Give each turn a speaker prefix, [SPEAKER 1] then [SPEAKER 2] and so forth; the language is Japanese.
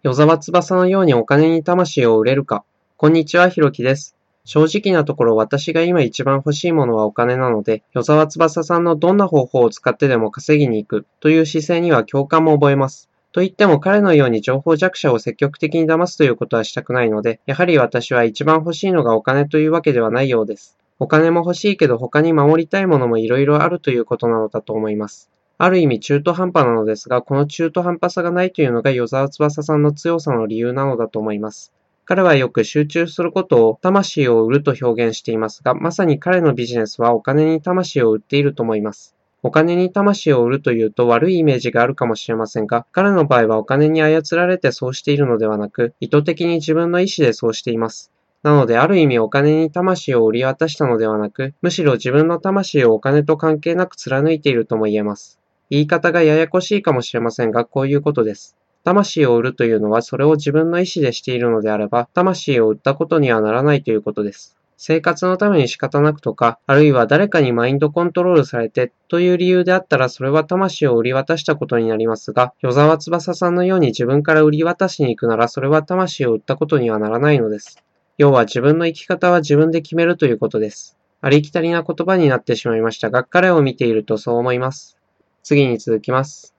[SPEAKER 1] 与沢翼のようにお金に魂を売れるか。こんにちは、ひろきです。正直なところ私が今一番欲しいものはお金なので、与沢翼さんのどんな方法を使ってでも稼ぎに行くという姿勢には共感も覚えます。と言っても彼のように情報弱者を積極的に騙すということはしたくないので、やはり私は一番欲しいのがお金というわけではないようです。お金も欲しいけど他に守りたいものもいろいろあるということなのだと思います。ある意味中途半端なのですが、この中途半端さがないというのが与沢翼さんの強さの理由なのだと思います。彼はよく集中することを魂を売ると表現していますが、まさに彼のビジネスはお金に魂を売っていると思います。お金に魂を売るというと悪いイメージがあるかもしれませんが、彼の場合はお金に操られてそうしているのではなく、意図的に自分の意思でそうしています。なので、ある意味お金に魂を売り渡したのではなく、むしろ自分の魂をお金と関係なく貫いているとも言えます。言い方がややこしいかもしれませんが、こういうことです。魂を売るというのは、それを自分の意思でしているのであれば、魂を売ったことにはならないということです。生活のために仕方なくとか、あるいは誰かにマインドコントロールされてという理由であったら、それは魂を売り渡したことになりますが、与沢翼さんのように自分から売り渡しに行くなら、それは魂を売ったことにはならないのです。要は自分の生き方は自分で決めるということです。ありきたりな言葉になってしまいましたが、彼を見ているとそう思います。次に続きます。